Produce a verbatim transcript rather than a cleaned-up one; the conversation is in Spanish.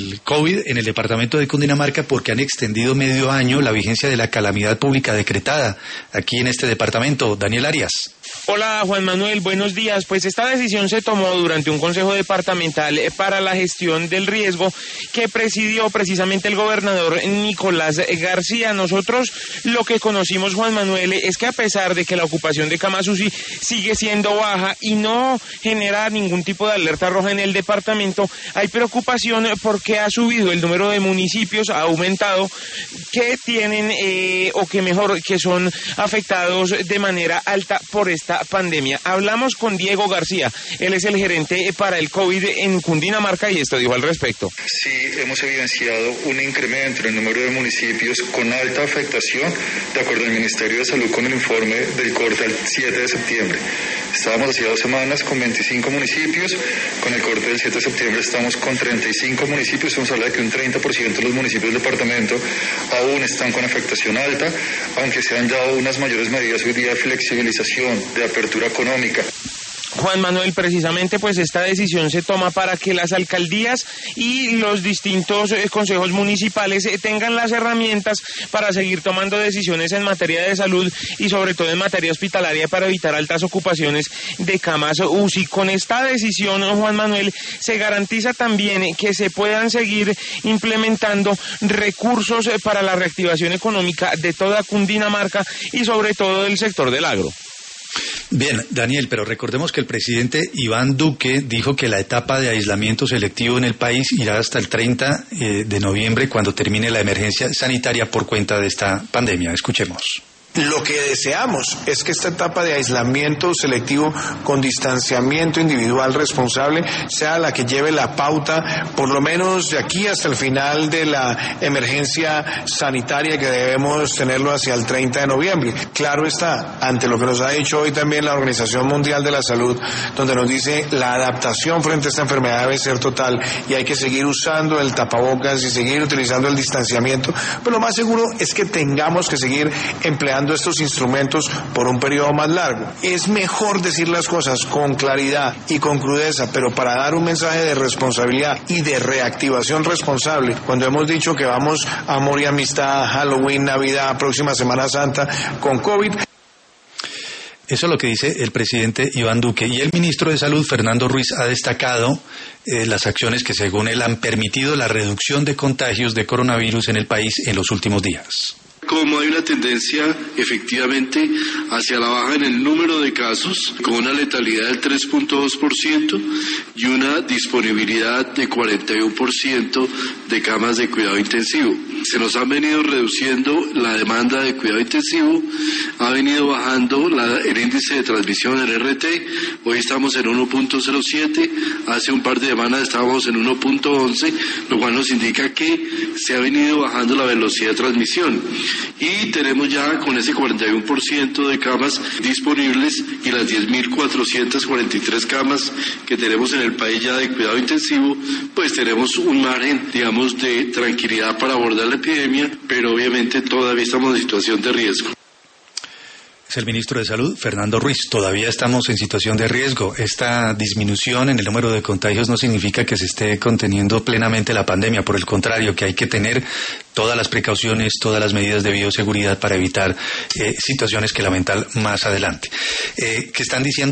COVID en el departamento de Cundinamarca porque han extendido medio año la vigencia de la calamidad pública decretada aquí en este departamento. Daniel Arias. Hola Juan Manuel, buenos días. Pues esta decisión se tomó durante un consejo departamental para la gestión del riesgo que presidió precisamente el gobernador Nicolás García. Nosotros lo que conocimos, Juan Manuel, es que a pesar de que la ocupación de camas U C I sigue siendo baja y no genera ningún tipo de alerta roja en el departamento, hay preocupación porque ha subido el número de municipios, ha aumentado, que tienen eh, o que mejor que son afectados de manera alta por esta pandemia. Hablamos con Diego García, él es el gerente para el COVID en Cundinamarca y esto dijo al respecto. Sí, hemos evidenciado un incremento en el número de municipios con alta afectación, de acuerdo al Ministerio de Salud con el informe del corte al siete de septiembre. Estábamos hace dos semanas con veinticinco municipios, con el corte del siete de septiembre estamos con treinta y cinco municipios, estamos hablando de que un treinta por ciento de los municipios del departamento aún están con afectación alta, aunque se han dado unas mayores medidas hoy día de flexibilización, de apertura económica. Juan Manuel, precisamente pues esta decisión se toma para que las alcaldías y los distintos eh, consejos municipales eh, tengan las herramientas para seguir tomando decisiones en materia de salud y sobre todo en materia hospitalaria para evitar altas ocupaciones de camas U C I. Con esta decisión, Juan Manuel, se garantiza también que se puedan seguir implementando recursos eh, para la reactivación económica de toda Cundinamarca y sobre todo del sector del agro. Bien, Daniel, pero recordemos que el presidente Iván Duque dijo que la etapa de aislamiento selectivo en el país irá hasta el treinta de noviembre, cuando termine la emergencia sanitaria por cuenta de esta pandemia. Escuchemos. Lo que deseamos es que esta etapa de aislamiento selectivo con distanciamiento individual responsable sea la que lleve la pauta, por lo menos de aquí hasta el final de la emergencia sanitaria, que debemos tenerlo hacia el treinta de noviembre. Claro está, ante lo que nos ha dicho hoy también la Organización Mundial de la Salud, donde nos dice la adaptación frente a esta enfermedad debe ser total y hay que seguir usando el tapabocas y seguir utilizando el distanciamiento, pero lo más seguro es que tengamos que seguir empleando estos instrumentos por un periodo más largo. Es mejor decir las cosas con claridad y con crudeza, pero para dar un mensaje de responsabilidad y de reactivación responsable, cuando hemos dicho que vamos a amor y amistad, Halloween, Navidad, próxima Semana Santa con COVID. Eso es lo que dice el presidente Iván Duque. Y el ministro de Salud, Fernando Ruiz, ha destacado eh, las acciones que, según él, han permitido la reducción de contagios de coronavirus en el país en los últimos días. Como hay una tendencia efectivamente hacia la baja en el número de casos, con una letalidad del tres punto dos por ciento y una disponibilidad de cuarenta y uno por ciento de camas de cuidado intensivo. Se nos ha venido reduciendo la demanda de cuidado intensivo, ha venido bajando la, el índice de transmisión en R T, hoy estamos en uno punto cero siete, hace un par de semanas estábamos en uno punto once, lo cual nos indica que se ha venido bajando la velocidad de transmisión. Y tenemos ya con ese cuarenta y uno por ciento de camas disponibles y las diez mil cuatrocientas cuarenta y tres camas que tenemos en el país ya de cuidado intensivo, pues tenemos un margen, digamos, de tranquilidad para abordar la epidemia, pero obviamente todavía estamos en situación de riesgo. Es el ministro de Salud, Fernando Ruiz. Todavía estamos en situación de riesgo. Esta disminución en el número de contagios no significa que se esté conteniendo plenamente la pandemia. Por el contrario, que hay que tener todas las precauciones, todas las medidas de bioseguridad para evitar eh, situaciones que lamentar más adelante. Eh, ¿Qué están diciendo?